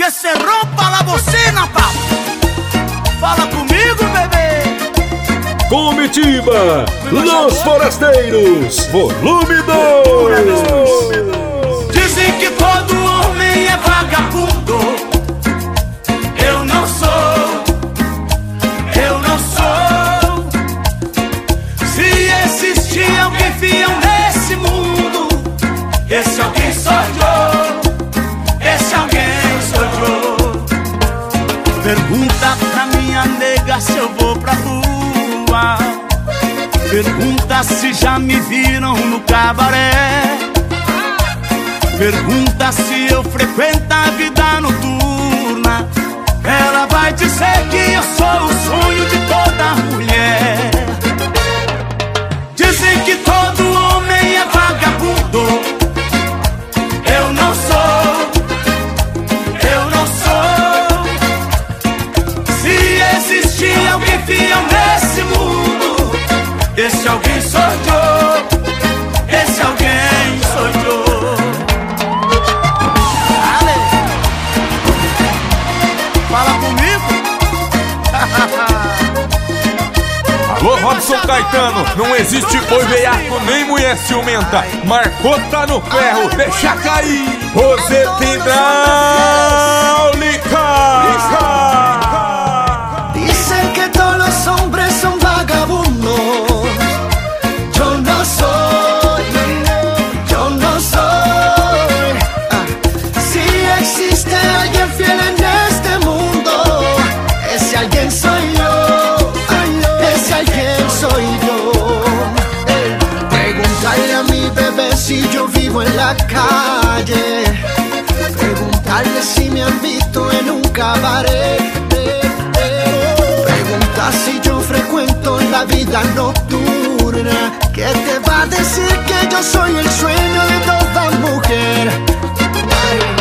ese rompa la bocina, papo. Fala comigo, bebê. Comitiva Los Forasteiros, volume 2. Dizem que todo homem é vagabundo. Eu não sou, eu não sou. Se existir alguém fiel nesse mundo, esse alguém sou eu. Esse alguém sou eu. Pergunta pra minha nega se eu vou pra rua. Pergunta se já me viram no cabaré. Pergunta se eu frequento a vida noturna. Ela vai dizer que eu sou o sonho de toda mulher. Dizem que todo homem é vagabundo. Eu não sou, eu não sou. Se existir alguém fiel nesse mundo, esse alguém sou eu. Esse alguém sou eu. Ale, fala comigo. Alô, Robson Caetano, não existe boi veiaco nem mulher ciumenta. Marcou, tá no ferro, deixa cair. Roseta hidráulica. Dicen que todos los hombres son vagabundos. Yo no soy, yo no soy. Si existe alguien fiel en este mundo, ese alguien soy yo. Ese alguien soy yo. Preguntarle a mi bebé si yo vivo en la calle. Preguntarle si me han visto en un cabaret. Pregunta si yo frecuento la vida nocturna. ¿Qué te va a decir? Que yo soy el sueño de toda mujer.